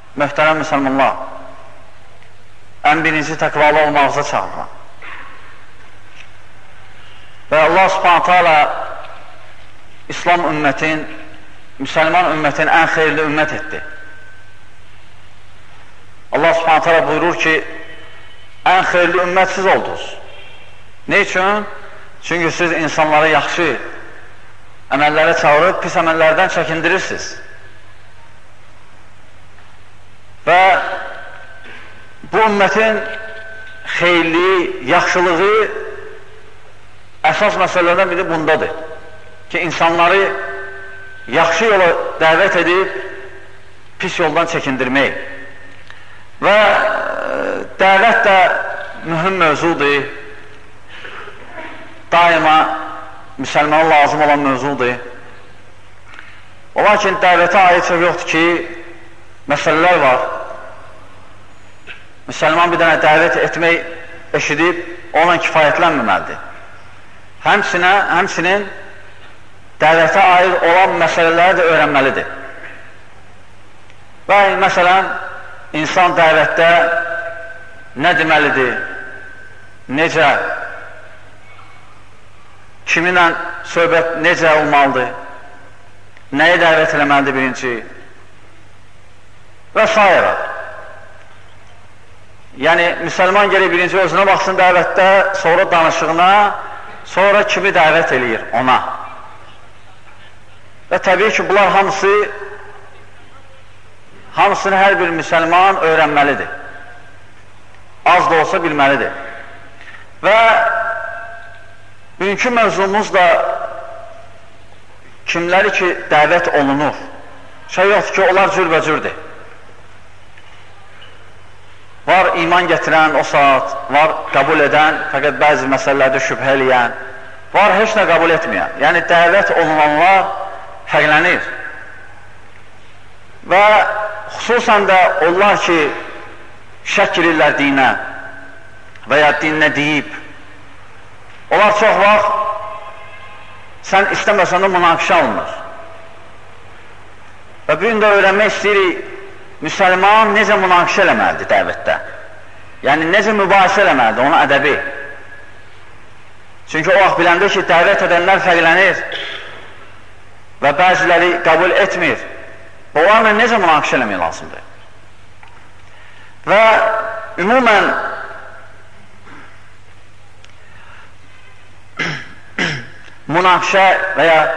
möhtərəm müsəlmanlar, ən birinci təqvalı olmağıza çağırıram. Və Allah subhanətə alə İslam ümmətin, müsəlman ümmətin ən xeyirli ümmət etdi. Allah subhanətə alə buyurur ki, ən xeyirli ümmət siz oldunuz. Ne üçün? Çünki siz insanları yaxşı əməllərə çağırıb, pis əməllərdən çəkindirirsiniz. Və bu ümmətin xeyirliyi, yaxşılığı əsas məsələlərdən biri bundadır ki, insanları yaxşı yola dəvət edib, pis yoldan çəkindirmək. Və dəvət də mühüm mövzudur, daima müsəlmana lazım olan mövzudur. Ola ki, dəvətə aid çox yoxdur ki, məsələlər var. Müsəlman bir dənə dəvət etmək, eşidib, ona kifayətlənməməlidir. Həmçinin dəvətə aid olan məsələləri də öyrənməlidir. Və məsələn, insan dəvətdə nə deməlidir, necə, kiminlə söhbət necə olmalıdır, nəyə dəvət eləməlidir birinci və s. Yəni, müsəlman gəlir birinci özünə baxsın dəvətdə, sonra danışığına, sonra kimi dəvət eləyir ona. Və təbii ki, bunlar hamısını hər bir müsəlman öyrənməlidir. Az da olsa bilməlidir. Və bugünkü mövzumuz da kimləri ki, dəvət olunur. Şey yoxdur ki, onlar cürbəcürdür. Var iman gətirən o saat, var qəbul edən, fəqət bəzi məsələlərdə şübhə eləyən, var heç nə qəbul etməyən. Yəni, dəvət olunanlar fərqlənir. Və xüsusən də onlar ki, şək edirlər dinə və ya dinə deyib, onlar çox vaxt sən istəməsən də münaqişə alınır. Və bugün də öyrənmək istəyirik, müsəlman necə münaqişə eləməlidir dəvətdə? Yəni, necə mübahisə eləməlidir, onun ədəbi? Çünki o vaxt biləndə ki, dəvət edənlər fərqlənir və bəziləri qəbul etmir. Onlarla necə münaqişə eləmək lazımdır? Və ümumən münaqişə və ya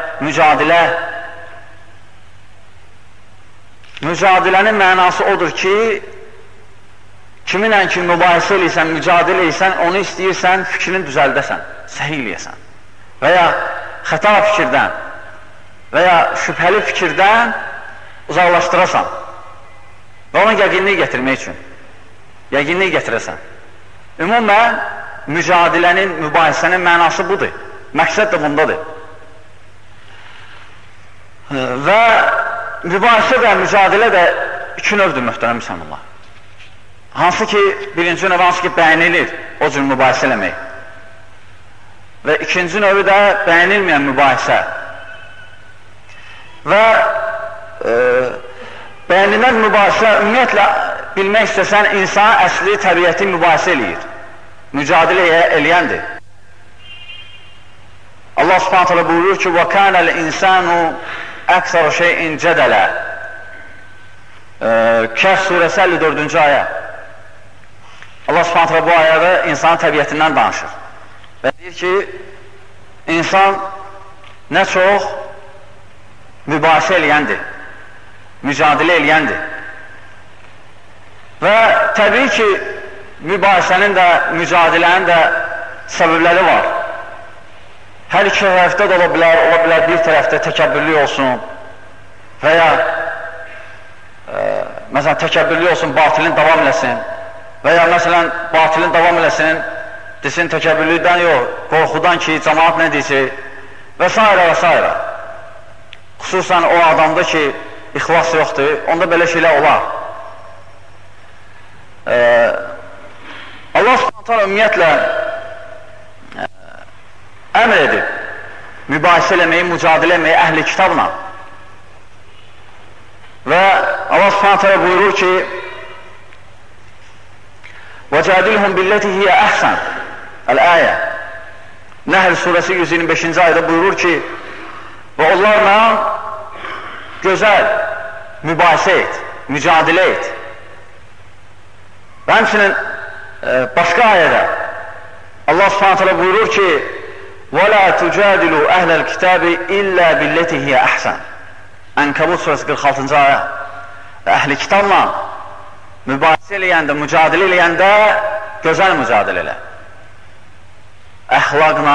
mücadilənin mənası odur ki, kiminlə ki mübahisə eləysən, mücadilə eləysən, onu istəyirsən, fikrini düzəldəsən, səhih eləyəsən və ya xəta fikirdən və ya şübhəli fikirdən uzaqlaşdırasan və ona yəqinlik gətirmək üçün yəqinlik gətirəsən. Ümumən, mücadilənin, mübahisənin mənası budur, məqsəd də bundadır. Və mübahisə və mücadilə də iki növdür, möhtərəm müsəlmanlar. Hansı ki, birinci növ hansı ki, bəyənilir o cür mübahisə eləmək. Və ikinci növü də bəyənilməyən mübahisə. Və bəyənilən mübahisə, ümumiyyətlə, bilmək istəsən, insan əsli təbiəti mübahisə eləyir. Mücadilə eləyəndir. Allah subhanət hələ buyurur ki, وَكَانَ الْاِنْسَانُ əksər şeyin cədələ. Kəhf surəsi 54-cü ayə. Allah subhanət hələ bu ayədə insanın təbiətindən danışır. Və deyir ki, insan nə çox mübahisə eləyəndir, mücadilə eləyəndir. Və təbii ki, mübahisənin də, mücadilənin də səbəbləri var. Hər iki tərəfdə də ola bilər bir tərəfdə təkəbbürlü olsun və ya məsələn, təkəbbürlü olsun, batilin davam eləsin və ya məsələn, batilin davam eləsin, desin təkəbbürlüdən yox, qorxudan ki, cəmaat nə deyəcək və s. və s. Xüsusən o adamda ki, ixlas yoxdur, onda belə şeylər olar. Allah s.ə.v. ümumiyyətlə əmr edib, mübahisə eləməyi, mücadilə eləməyi əhli kitabla. Və Allah Allah Subhanahu taala buyurur ki: "Vecadilhum billeti hiye ahsan." El-ayə. Nəhl surəsi 125-ci ayədə buyurur ki: "Və onlarla gözəl mübahisə et, mücadilə et." Və həmçinin başqa ayədə Allah Subhanahu taala buyurur ki: "Və la tujadilu ahlal kitabi illa billeti hiye ahsan." Ənkəbut surəsi 46-cı ayə. Əhli kitabla mübahisə eləyəndə, mücadilə eləyəndə gözəl mücadilə elə. Əxlaqla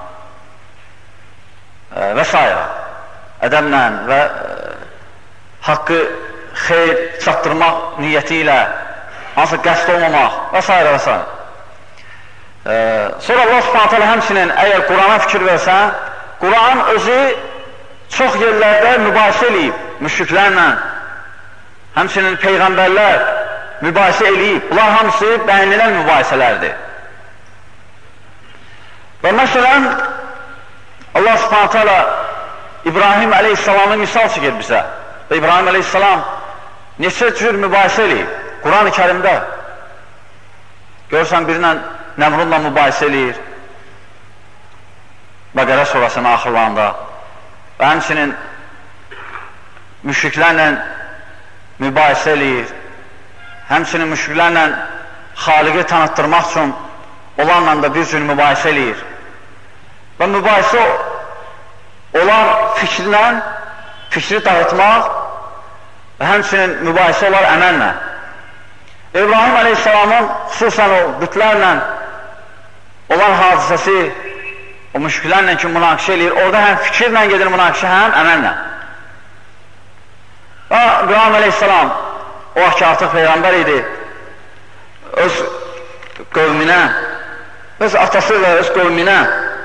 və s. ədəblə və haqqı xeyr çatdırmaq niyyəti ilə, hansı qəsd olmamaq və s. və s. Sonra Allah Subhanahu taala həmçinin əgər Qurana fikir versən, Quran özü çox yerlərdə mübahisə eləyib müşriklərlə, həmçinin peyğəmbərlər mübahisə eləyib. Bunlar hamısı bəyənilən mübahisələrdir. Və məsələn, Allah Subhanahu taala İbrahim əleyhissalamı misal çəkir bizə. Və İbrahim əleyhissalam neçə cür mübahisə eləyib Quran-ı Kərimdə. Görürsən, birlə Nəmrudla mübahisə eləyir Bəqərə surasının axırlarında. Və həmçinin müşriklərlə mübahisə eləyir. Həmçinin müşriklərlə Xaliqi tanıtdırmaq üçün onlarla da bir cür mübahisə eləyir. Və mübahisə olan fikri dağıtmaq və həmçinin mübahisə olar əməllə. İbrahim əleyhissalamın xüsusən o bütlərlə olan hadisəsi, o müşriklərlə ki münaqişə eləyir, orada həm fikirlə gedir münaqişə, həm əməllə. Və İbrahim əleyhissalam o vaxt ki artıq peyğəmbər idi, öz qövminə, öz atası və öz qövminə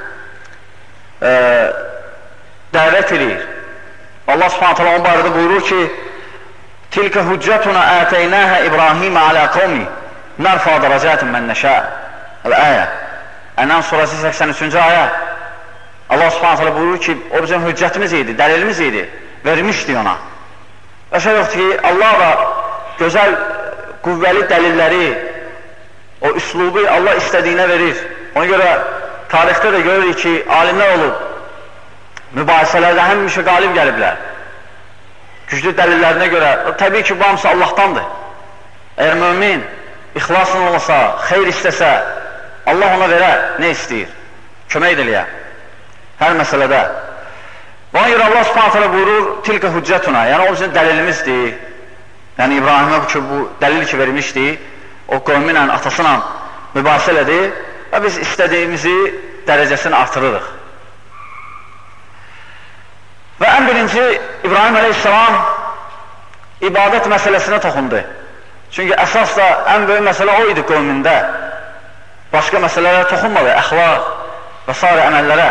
dəvət edir. Allah Subhanahu taala onun barədə buyurur ki: "Tilka hüccetuna ətəynəha İbrahimə alə qavmi nərfa dərəcətin mən nəşə." El-ayə. Ənam surəsi 83-cü ayə. Allah Subhanahu taala buyurur ki, o bizim hüccətimiz idi, dəlilimiz idi, vermişdi ona. Və şey yoxdur ki, Allah da gözəl, qüvvəli dəlilləri, o üslubu Allah istədiyinə verir. Ona görə tarixdə də görürük ki, alimlər olub, mübahisələrdə həmişə qalib gəliblər. Güclü dəlillərinə görə, təbii ki, bu hamısı Allahdandır. Əgər mümin ixlasın olsa, xeyr istəsə, Allah ona verər, nə istəyir? Kömək edəliyə, hər məsələdə. Buna görə Allah Subhanahu taala buyurur, tilka hüccətuna, yəni o bizim dəlilimizdir. Yəni İbrahimə bu dəlil ki vermişdi, o qövmi ilə, atası ilə mübahisə elədi və biz istədiyimizi dərəcəsini artırırıq. Və ən birinci İbrahim əleyhissalam ibadət məsələsinə toxundu. Çünki əsas da ən böyük məsələ o idi qövmündə. Başqa məsələlərə toxunmadı, əxlaq və s. əməllərə.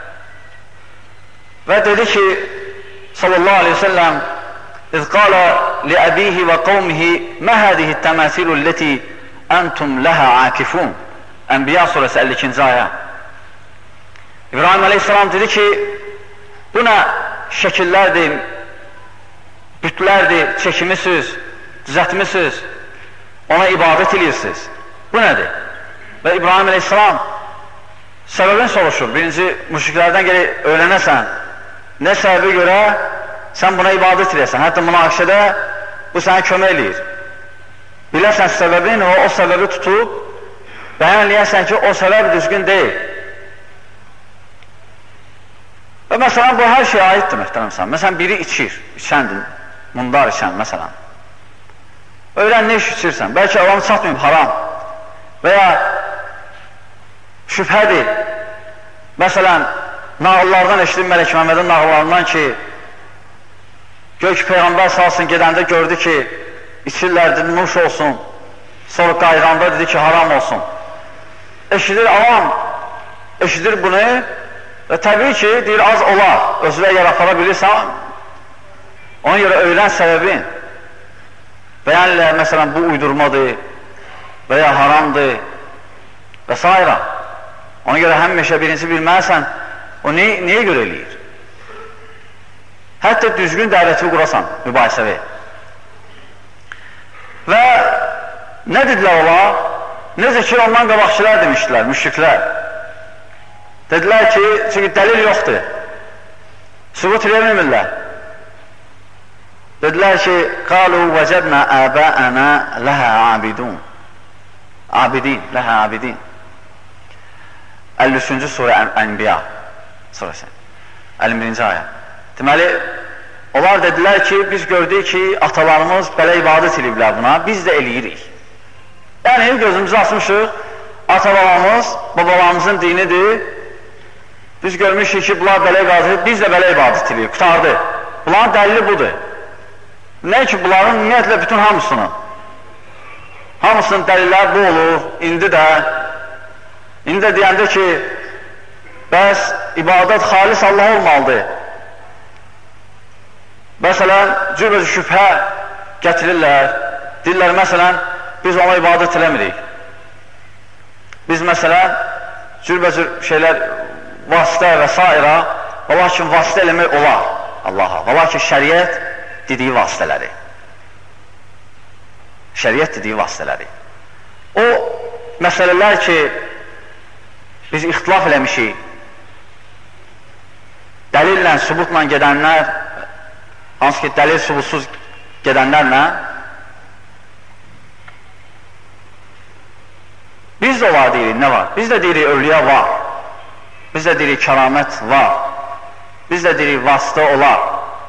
Və dedi ki, sallallahu aleyhi ve sellem, "İz qala li əbihi və qavmihi mə hədihi təməsilu ləti əntum ləhə akifun." Ənbiya surəsi 52-ci ayə. İbrahim əleyhissalam dedi ki, bu nə şəkillərdir, bütlərdir, çəkimisiz, düzətmisiniz, ona ibadət edirsiniz. Bu nədir? Və İbrahim əleyhissalam səbəbini soruşur. Birinci, müşriklərdən gəlib öyrənəsən, nə səbəbi görə sən buna ibadət edəsən. Hətta münaqişədə bu sənə kömək eləyir. Biləsən səbəbini və o səbəbi tutub, bəyan eləyəsən ki, o səbəb düzgün deyil. Və məsələn, bu hər şeyə aiddir, möhtərəmsən. Məsələn, biri içəndir, mundar içən, məsələn. Öyrən, nə iş içirsən? Bəlkə alanı çatmayıb, haram. Və ya şübhədir. Məsələn, nağıllardan eşidim Mələk Məhəmmədin nağıllarından ki, gör ki, Peyğəmbər salsın gedəndə gördü ki, içirlərdir, nuş olsun. Sonra qayıqanda dedi ki, haram olsun. Eşidir, avam, eşidir bunu və təbii ki, deyir, az olar, özülə yer apara bilirsən, ona görə öyrən səbəbin. Bəyənlər, məsələn, bu uydurmadır və ya haramdır və s. Ona görə həmişə birinci bilməlisən, o niyə görə eləyir? Hətta düzgün dəvəti qurasan, mübahisəvi. Və nə dedilər ola? Necə ki, ondan qabaqçılar demişdilər, müşriklər. Dedilər ki, çünki dəlil yoxdur. Sübut eləmirlər. Dedilər ki, qalu vəcədnə əbəənə ləhə abidun. Abidin, ləhə abidin. 53-cü surə Ənbiya surəsi. 51-ci ayə. Deməli, onlar dedilər ki, biz gördük ki, atalarımız belə ibadət ediblər buna, biz də eləyirik. Yəni, gözümüzü açmışıq, atalarımız, babalarımızın dinidir, biz görmüşük ki, bunlar belə ibadət edir, biz də belə ibadət edirik, qutardı. Bunların dəlili budur. Nə ki, bunların ümumiyyətlə bütün hamısının dəlillər bu olur, indi də deyəndə ki, bəs ibadət xalis Allah olmalıdır. Məsələn, cürbəcür şübhə gətirirlər, deyirlər, məsələn, biz ona ibadət eləmirik. Biz, məsələn, cürbəcür şeylər, vasitə və s. Və lakin vasitə eləmək olar Allaha. Və lakin şəriət dediyi vasitələri. Şəriət dediyi vasitələri. O məsələlər ki, biz ixtilaf eləmişik, dəlillə, sübutla gedənlər, hansı ki, dəlil sübutsuz gedənlərlə, biz də olar deyirik, nə var? Biz də deyirik, övliya var. Biz də deyirik, kəramət var. Biz də deyirik, vasitə olar.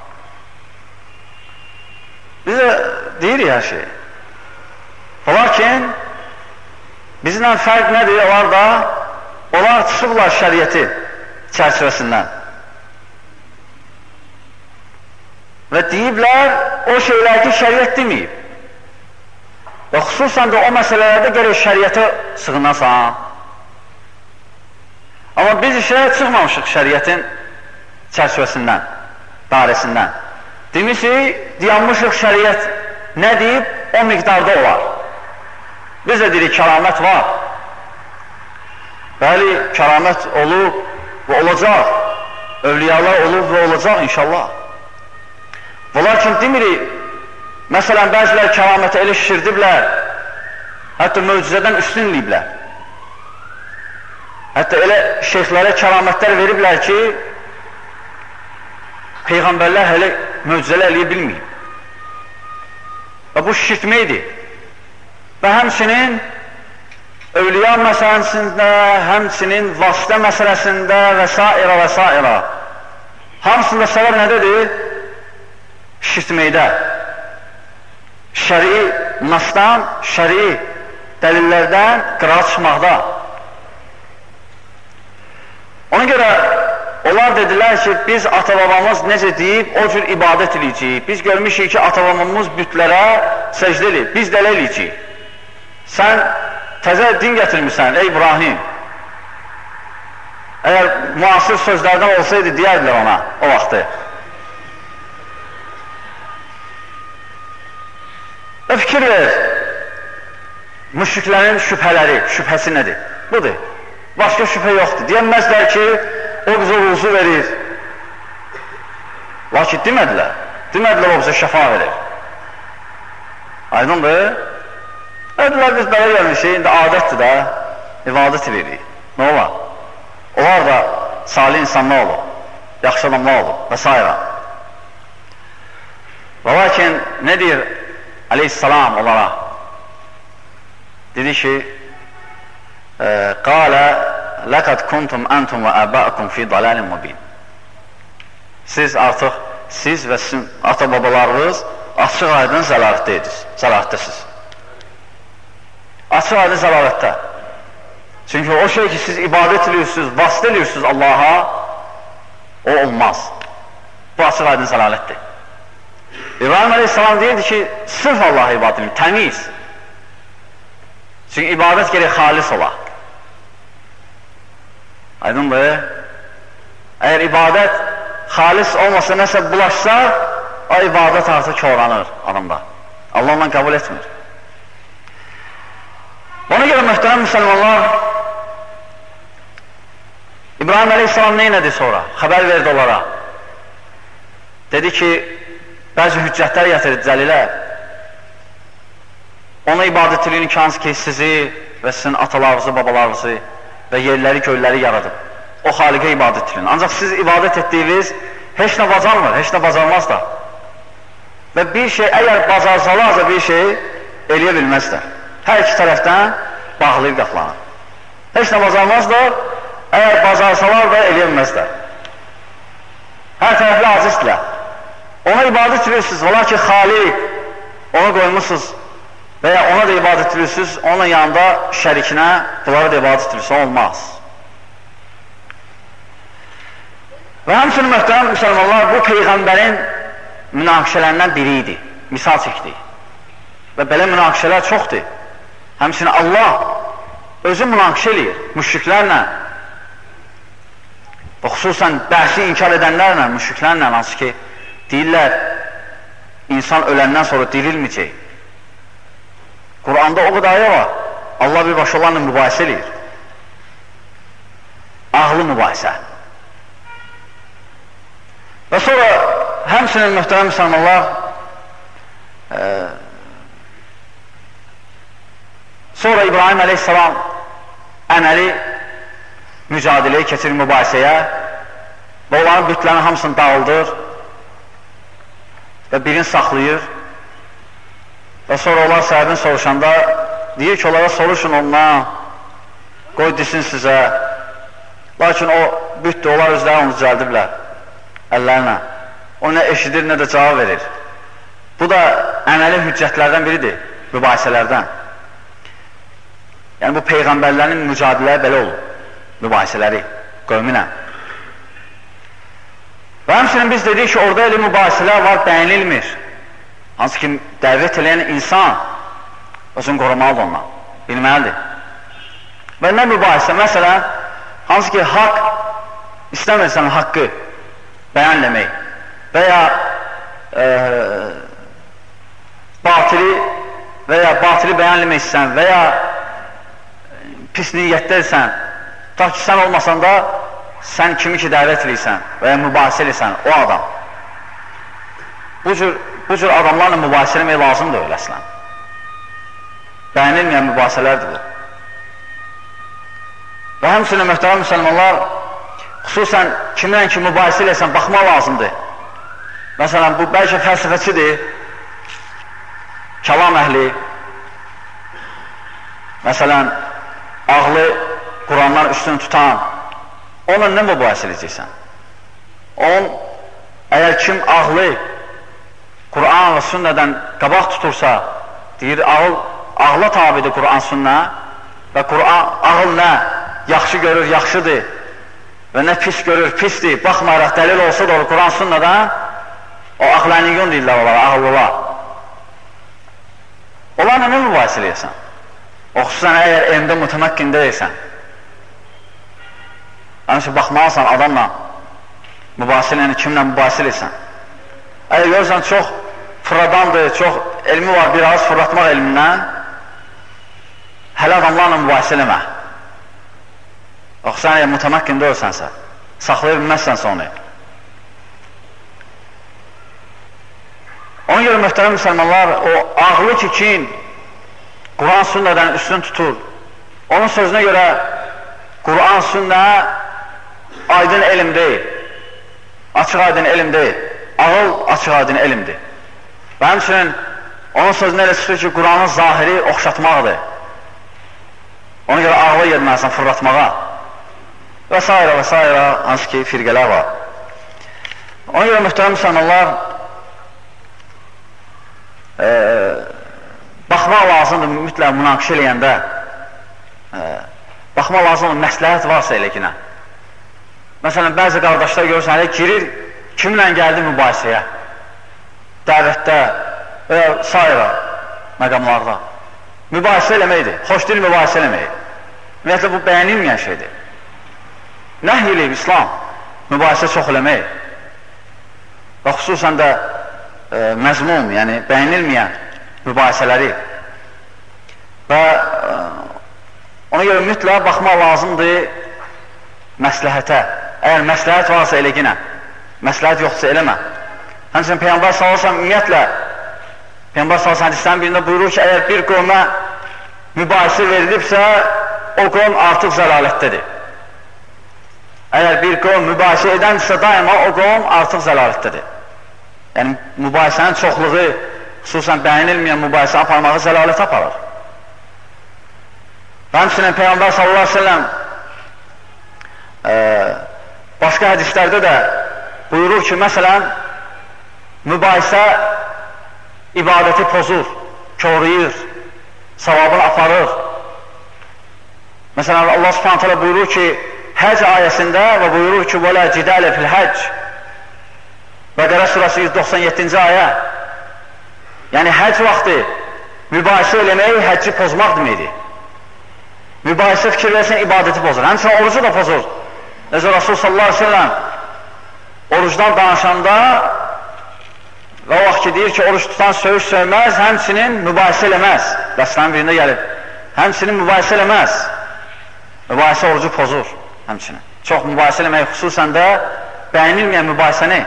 Biz də deyirik hər şey. Lakin, bizlə fərq nədir? Onlar çıxıblar şəriəti çərçivəsindən. Və deyiblər, o şeylər ki, şəriət deməyib. Və xüsusən də o məsələlərdə gərək şəriətə sığınasan. Amma biz işə çıxmamışıq şəriətin çərçivəsindən, dairəsindən. Demişik, dayanmışıq şəriət nə deyib, o miqdarda olar. Biz də deyirik, kəramət var. Bəli, kəramət olub və olacaq. Övliyalar olub və olacaq inşallah. Və lakin demirik, məsələn, bəzilər kəramətə elə şişirdiblər, hətta möcüzədən üstün deyiblər. Hətta elə şeyxlərə kəramətlər veriblər ki, Peyğəmbərlər hələ möcüzələr eləyə bilməyib. Və bu şişirtməkdir. Və həmçinin övliya məsələsində, həmçinin vasitə məsələsində və s. Hamısında səbəb nədədir? Şişirtməkdə. Şəri nasdan, şəri dəlillərdən qırağa çıxmaqda. Ona görə onlar dedilər ki, biz ata-babamız necə deyib, o cür ibadət eləyəcəyik. Biz görmüşük ki, ata-babamız bütlərə səcdə eləyib, biz də elə eləyəcəyik. Sən təzə din gətirmirsən, ey İbrahim. Əgər müasir sözlərdən olsaydı, deyərdilər ona o vaxtı. Və fikir ver, müşriklərin şübhəsi nədir? Budur. Başqa şübhə yoxdur. Deyəməzlər ki, o bizə ruzu verir. Lakin demədilər. Demədilər, o bizə şəfa verir. Aydındır? Dedilər, biz belə gəlmişik, indi adətdir də, ibadət edirik. Nə olar? Onlar da salih insanlar olur, yaxşı adamlar olur və s. Və lakin, nə deyir aleyhissalam onlara? Dedi ki, qalə ləkəd kuntum əntum və əbəəkum fi dalalin mubin. Siz artıq, siz və sizin ata-babalarınız açıq aydın zəlalətdəsiz. Açıq aydın zəlalətdə. Çünki o şey ki, siz ibadət edirsiniz, vasitə edirsiniz Allaha, o olmaz. Bu açıq aydın zəlalətdir. İbrahim Aleyhisselam deyirdi ki, sırf Allaha ibadət edin, təmiz. Çünki ibadət gerək xalis ola. Aydındır. Əgər ibadət xalis olmasa, nəsə bulaşsa, o ibadət artıq çoğranır adamda. Allah ondan qəbul etmir. Ona görə möhtərəm müsəlmanlar, İbrahim Aleyhisselam neynədi sonra? Xəbər verdi onlara. Dedi ki, bəzi hüccətlər gətirdi, dəlilər. ona ibadət eləyin ki, hansı ki, sizi və sizin atalarınızı, babalarınızı və yerləri, göyləri yaradıb. O xaliqə ibadət eləyin. Ancaq siz ibadət etdiyiniz heç nə bacarmır, heç nə bacarmaz da. Və bir şey, əgər bacarsalarsa bir şey eləyə bilməzlər. Hər iki tərəfdən bağlayıb qaplanır. Heç nə bacarmazlar, əgər bacarsalar da eləyə bilməzlər. Hər tərəfli azizdirlər. Ona ibadət edirsiniz, ola ki, xaliq, onu qoymuşsunuz və ya ona da ibadət edirsiniz, onun yanında şərikinə bunlara da ibadət edirsiniz, olmaz. Və həmçinin möhtərəm müsəlmanlar, bu Peyğəmbərin münaqişələrindən biri idi, misal çəkdi. Və belə münaqişələr çoxdur. Həmçinin Allah özü münaqişə eləyir, müşriklərlə və xüsusən bəhsi inkar edənlərlə, müşriklərlə, hansı ki, deyirlər, insan öləndən sonra dirilməyəcək. Quranda o qədər ayə var, Allah birbaşa onlarla mübahisə eləyir. Ağlı mübahisə. Və sonra həmçinin möhtərəm müsəlmanlar sonra İbrahim əleyhissalam əməli mücadiləyə keçir mübahisəyə və onların bütlərini hamısını dağıldır və birini saxlayır və sonra onlar səhəbini soruşanda deyir ki, onlara soruşun ondan, qoy desin sizə, lakin o bütdür, onlar özləri onu düzəldiblər əllərinə. O nə eşidir, nə də cavab verir. Bu da əməli hüccətlərdən biridir, mübahisələrdən. Yəni bu Peyğəmbərlərin mücadilələri belə olur, mübahisələri qövminə. Və həmçinin biz dedik ki, orada elə mübahisələr var, bəyənilmir. Hansı ki, dəvət eləyən insan özünü qorumalıdır ondan, bilməlidir. Və nə mübahisə? Məsələn, hansı ki, haqq istəmirsən haqqı bəyənləmək və ya batili bəyənləmək istəsən və ya pis niyyətdəsən, ta ki, sən olmasan da sən kimi ki dəvət edirsən və ya mübahisə edirsən, o adam. Bu cür adamlarla mübahisə eləmək lazımdır öyle əslən. Bəyənilməyən mübahisələrdir bu. Və həmçinin möhtərəm müsəlmanlar, xüsusən kimdən ki mübahisə edirsən, baxmaq lazımdır. Məsələn, bu bəlkə fəlsəfəçidir, kəlam əhli, məsələn, ağlı Qurandan üstün tutan, onunla nə mübahisə edəcəksən? Əgər kim ağlı Quran və sünnədən qabaq tutursa, deyir, ağla tabidir Quran sünnə və ağıl nə? Yaxşı görür, yaxşıdır və nə pis görür, pisdir. Baxmayaraq dəlil olsa da Quran sünnədən, o axlaniyyun deyirlər onlara, ağıllılar. Onlarla nə mübahisə edirsən? O xüsusən əgər elmdə mütəməkkində deyirsən, həmçə baxmalısan adamla mübahisə eləyən, kimlə mübahisə edirsən. Əgər görürsən, çox fırradandır, çox elmi var, bir ağız fırlatmaq elmindən, hələ adamlarla mübahisə eləmə. O xüsusən əgər mütəməkkində ölsənsə, saxlaya bilməzsənsə onu. Ona görə möhtərəm müsəlmanlar, o ağlı ki kim Quran sünnədən üstün tutur, onun sözünə görə Quran sünnə aydın elm deyil, açıq aydın elm deyil, ağıl açıq aydın elmdir. Və həmçinin onun sözünə elə çıxır ki, Quranın zahiri oxşatmaqdır. Ona görə ağlı yedməlisən fırlatmağa və s. və s. hansı ki firqələr var. Ona görə mühtərəm müsəlmanlar, baxmaq lazımdır mütləq münaqişə eləyəndə, baxmaq lazımdır məsləhət varsa eləkinə. Məsələn, bəzi qardaşlar görürsən, girir, kimlə gəldi mübahisəyə, dəvətdə və ya s. məqamlarda. Mübahisə eləməkdir, xoş deyil mübahisə eləməkdir. Ümumiyyətlə, bu bəyənilməyən şeydir. Nəhy eləyib İslam, mübahisə çox eləmək və xüsusən də məzmum, yəni bəyənilməyən mübahisələri və ona görə mütləq baxmaq lazımdır məsləhətə. Əgər məsləhət varsa eləginə, məsləhət yoxdursa eləmə. Həmçinin Peyğəmbər sallallahu əleyhi və səlləm ümumiyyətlə Peyğəmbər sallallahu hədislərin birində buyurur ki, əgər bir qövmə mübahisə verilibsə, o qövm artıq zəlalətdədir. Əgər bir qövm mübahisə edəndirsə, daima o qövm artıq zəlalətdədir. Yəni, mübahisənin çoxluğu, xüsusən bəyənilməyən mübahisə aparmağı zəlalət aparır. Və həmçinin Peyğəmbər sallallahu aleyhi ve sellem başqa hədislərdə də buyurur ki, məsələn, mübahisə ibadəti pozur, koruyur, savabını aparır. Məsələn, Allah subhanahu teala buyurur ki, Həc ayəsində və buyurur ki, وَلَا جِدَالَ فِي الْحَجِّ Bəqərə surəsi 197-ci ayə. Yəni, həc vaxtı mübahisə eləmək, həcci pozmaq deməkdir. Mübahisə fikir versən, ibadəti pozur. Həmçinin orucu da pozur. Necə Rasul sallallahu aleyhi ve sellem orucdan danışanda və o vaxt ki, deyir ki, oruç tutan söyüş söyməz, həmçinin mübahisə eləməz. Dəstənin birində gəlib. Həmçinin mübahisə eləməz. Mübahisə orucu pozur. Həmçinin. Çox mübahisə eləmək, xüsusən də bəyənilməyən mübahisəni.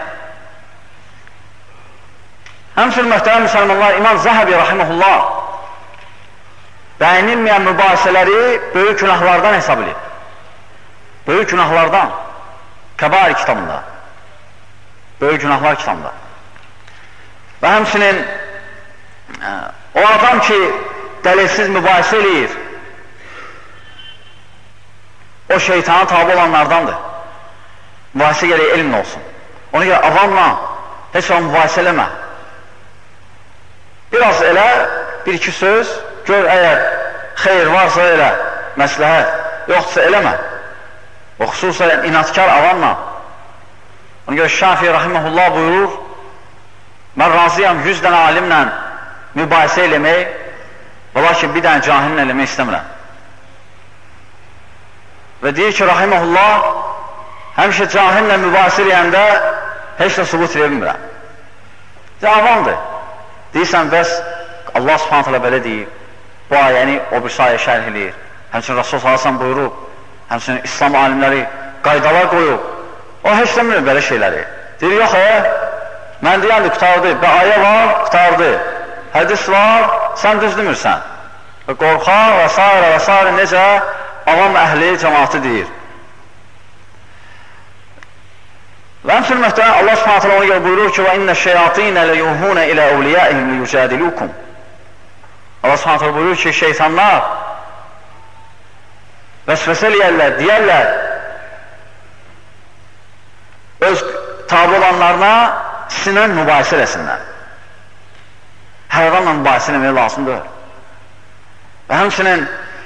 Həmçinin möhtərəm müsəlmanlar, İmam Zəhəbi rahiməhullah bəyənilməyən mübahisələri böyük günahlardan hesab edib. Böyük günahlardan. Kəbair kitabında. Böyük günahlar kitabında. Və həmçinin o adam ki, dəlilsiz mübahisə eləyir, o şeytana tabi olanlardandır. Mübahisə gərək elmlə olsun. Ona görə avamla heç o mübahisə eləmə. Biraz elə, bir-iki söz, gör əgər xeyr varsa elə, məsləhət, yoxdursa eləmə. O xüsusən inatkar avamla. Ona görə Şafii rahiməhullah buyurur, mən razıyam 100 dənə alimlə mübahisə eləmək, və lakin bir dənə cahillə eləmək istəmirəm. Və deyir ki, rahiməhullah, həmişə cahillə mübahisə eləyəndə heç də subut vermirəm. Avamdır. Deyirsən, bəs Allah subhanahu teala belə deyir, bu ayəni o bir sayə şərh eləyir. Həmçinin Rasul sallallahu buyurub, həmçinin İslam alimləri qaydalar qoyub. O heç demirəm belə şeyləri. Deyir, yox, mən deyəndi, qutardı. Və ayə var, qutardı. Hədis var, sən düz demirsən. Və qorxaq və s. necə avam əhli cəmaatı deyir. Və həmçinin möhtərəm Allah subhanahu teala ona görə buyurur ki, وَاِنَّ الشَّيَاطِينَ لَيُوهُونَ إِلَى أَوْلِيَائِهِمْ لِيُجَادِلُوكُمْ Allah subhanahu teala buyurur ki, şeytanlar vəsvəsə eləyərlər, deyərlər, öz tabi olanlarına sinən mübahisə eləsinlər. Hər adamla mübahisə eləmək lazımdır. Və həmçinin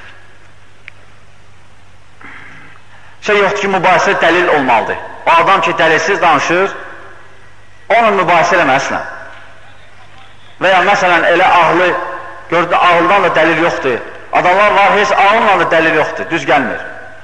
şey yoxdur ki, mübahisə dəlil olmalıdır. O adam ki, dəlilsiz danışır, onunla mübahisə eləməlisinə. Və ya məsələn, elə ağlı, gördü, ağıldan da dəlil yoxdur. Adamlar var, heç ağılla da dəlil yoxdur, düz gəlmir.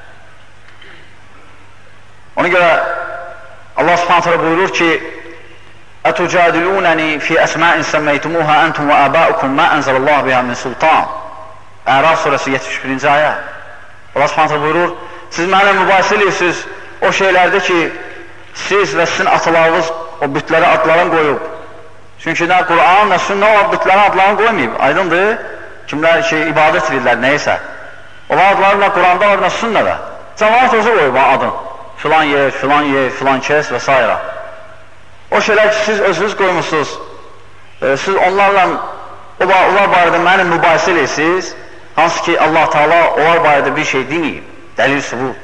Ona görə Allah subhanahu teala buyurur ki, "Atucadilunani fi asma'in sammaytumuha antum wa aba'ukum ma anzalallahu biha min sultan." Əraf surəsi 71-ci ayə. Allah subhanahu teala buyurur, siz mənimlə mübahisə edirsiniz o şeylərdə ki, siz və sizin atalarınız o bütlərə adlarını qoyub. Çünki nə Quran, nə sünnə o bütlərə adlarını qoymayıb. Aydındır? Kimlər ki, ibadət edirlər, neysə. Onlar adları nə Quranda var, nə sünnədə. Cəmaat özü qoyub adın. Filan yer, filan kəs və s. O şeylər ki, siz özünüz qoymuşsunuz, siz onlarla, onlar barədə mənim mübahisə eləyirsiniz, hansı ki, Allah Teala onlar barədə bir şey deməyib, dəlil sübut.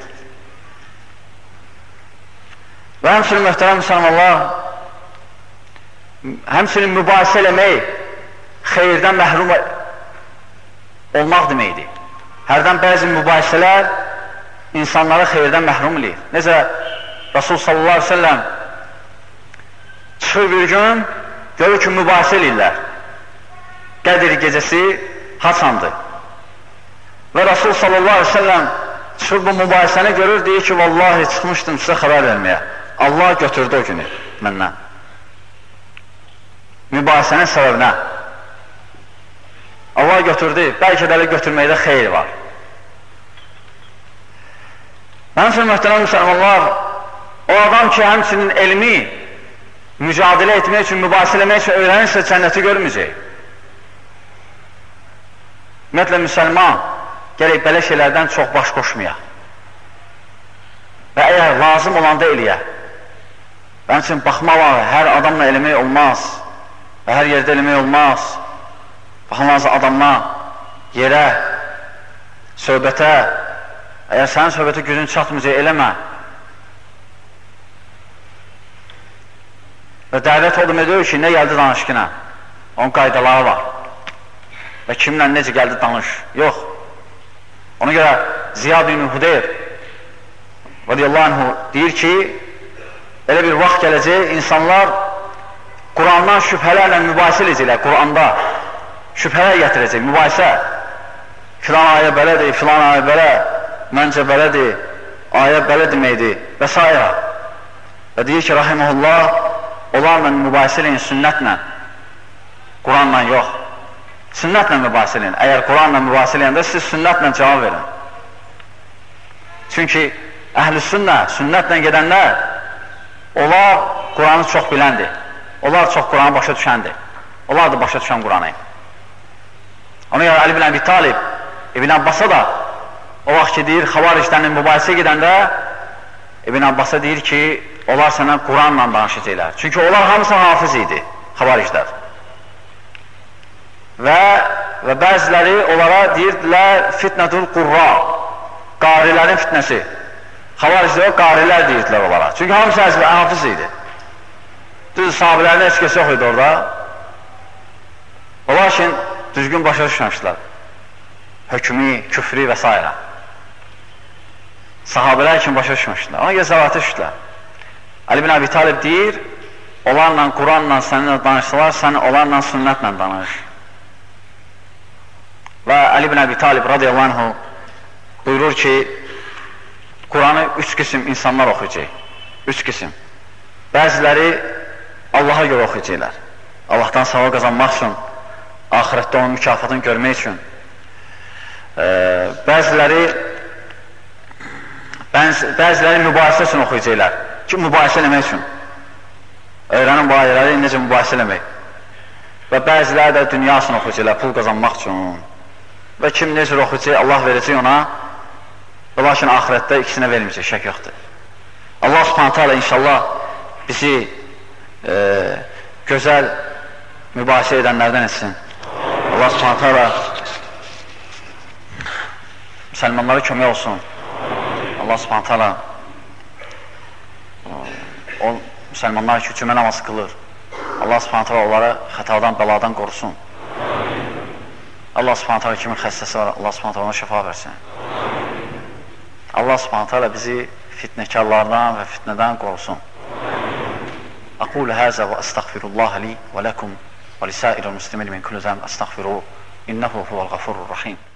Və həmçinin möhtərəm müsəlmanlar, həmçinin mübahisə eləmək xeyirdən məhrum olmaq deməkdir. Hərdən bəzi mübahisələr insanları xeyirdən məhrum edir. Necə Rasul sallallahu aleyhi ve sellem çıxır bir gün, görür ki, mübahisə edirlər. Qədir gecəsi haçandır. Və Rasul sallallahu aleyhi ve sellem çıxır bu mübahisəni görür, deyir ki, vallahi çıxmışdım sizə xəbər verməyə. Allah götürdü o günü məndən. Mübahisənin səbəbinə. Allah götürdü, bəlkə də götürməkdə xeyir var. Həmçinin möhtərəm müsəlmanlar, o adam ki, həmçinin elmi mücadilə etmək üçün, mübahisə eləmək üçün öyrənirsə, cənnəti görməyəcək. Ümumiyyətlə, müsəlman gərək belə şeylərdən çox baş qoşmaya və əgər lazım olanda eləyə. Bənim üçün, baxmaq var, hər adamla eləmək olmaz və hər yerdə eləmək olmaz. Baxmaq adamla, yerə, söhbətə, əgər sənin söhbətə gücün çatmayacaq, eləmə. Və dəvət o demək deyil ki, nə gəldi danışqına? Onun qaydaları var. Və kimlə necə gəldi danış? Yox. Ona görə Ziyad bin Hudeyr radiyallahu anhu deyir ki, elə bir vaxt gələcək, insanlar Qurandan şübhələrlə mübahisə edəcəklər, Quranda şübhələr gətirəcək, mübahisə. Filan ayə belədir, filan ayə belə, məncə belədir, ayə belə deməkdir və s. Və deyir ki, rahiməhullah, onlarla mübahisə eləyin sünnətlə, Quranla yox. Sünnətlə mübahisə eləyin. Əgər Quranla mübahisə eləyəndə siz sünnətlə cavab verin. Çünki əhl-i sünnətlə gedənlər, onlar Quranı çox biləndir. Onlar çox Quranı başa düşəndir. Onlar da başa düşən Quranı. Ona görə Ali bin Əbi Talib, İbn Abbas'a da o vaxt ki, deyir, xavaricdən mübahisə gedəndə İbn Abbas'a deyir ki, onlar sənə Quranla danışacaqlar. Çünki onlar hamısı hafız idi, xavariclər. Və bəziləri onlara deyirdilər fitnətul qurra, qarilərin fitnəsi. Xavariclər qarilər deyirdilər onlara. Çünki hamısı hafız idi. Düz sahabilərin heç kəs yox idi orada. Onlar üçün düzgün başa düşməmişlər. Hökmü, küfrü və s. Sahabələr üçün başa düşməmişlər. Ona görə zəvata düşdülər. Ali bin Əbi Talib deyir, onlarla Quranla səninlə danışsalar, sən onlarla sünnətlə danış. Və Ali bin Əbi Talib radiyallahu anhu buyurur ki, Quranı 3 qisim insanlar oxuyacaq. 3 qisim. Bəziləri Allaha görə oxuyacaqlar. Allahdan savab qazanmaq üçün, axirətdə onun mükafatını görmək üçün. Bəziləri mübahisə üçün oxuyacaqlar. Ki, mübahisə eləmək üçün. Öyrənin bu ayələri necə mübahisə eləmək. Və bəziləri də dünya üçün oxuyacaqlar, pul qazanmaq üçün. Və kim necə oxuyacaq, Allah verəcək ona. Və lakin axirətdə ikisinə verməyəcək, şək yoxdur. Allah subhanətə alə inşallah bizi gözəl mübahisə edənlərdən etsin. Allah subhanətə alə müsəlmanlara kömək olsun. Allah subhanətə alə o müsəlmanlar ki, cümə namazı qılır. Allah subhanətə alə onları xətadan, bəladan qorusun. Allah subhanətə alə kimin xəstəsi var, Allah subhanətə alə ona şəfa versin. Allah subhanətə alə bizi fitnəkarlardan və fitnədən qorusun. Aqulu həzə və əstəğfirullah li və ləkum və lisəirul müslimin min kulli zəm əstəğfiruhu innehu huvəl-ğafurur rahim.